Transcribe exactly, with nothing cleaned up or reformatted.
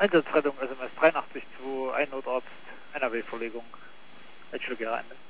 Einsatzrettung S M S dreiundachtzig zwei, ein Notarzt, N R W-Verlegung. Welche Ende?